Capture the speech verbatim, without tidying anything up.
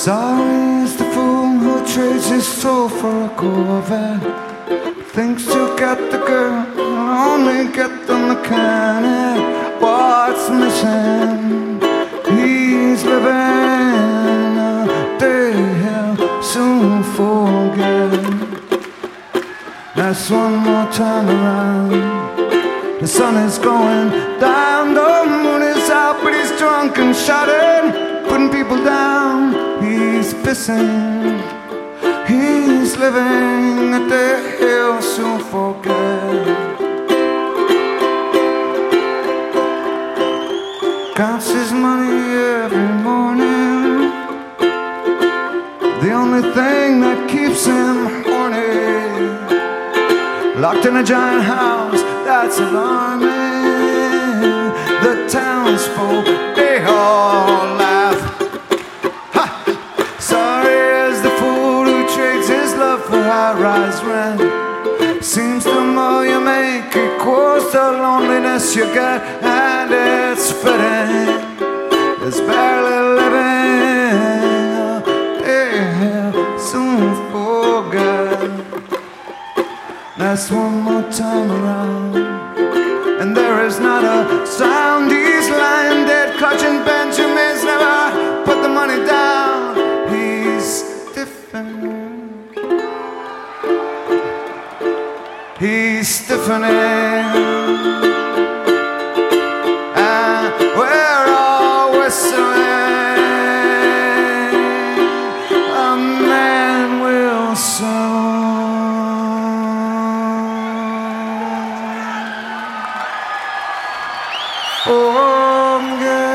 Sorry is the fool who trades his soul for a Corvette. Thinks to get the girl, only get the mechanic. What's missing? He's living a day he'll soon forget. That's one more time around. The sun is going down, the moon is out, but he's drunk and shouting, putting people down. He's pissing, he's living a day he'll soon forget. Counts his money every morning, the only thing that keeps him horny. Locked in a giant house, that's alarming. The townsfolk, they all laugh. Ha! Sorry is the fool who trades his love for high-rise rent. Seems the more you make equals the loneliness you get, and it's fitting. It's barely living, they'll soon forget. That's one more time around, and there is not a sound. He's lying dead, clutching Benjamins, never put the money down. He's stiffening, he's stiffening, and we're all whistling. A man will soon forget.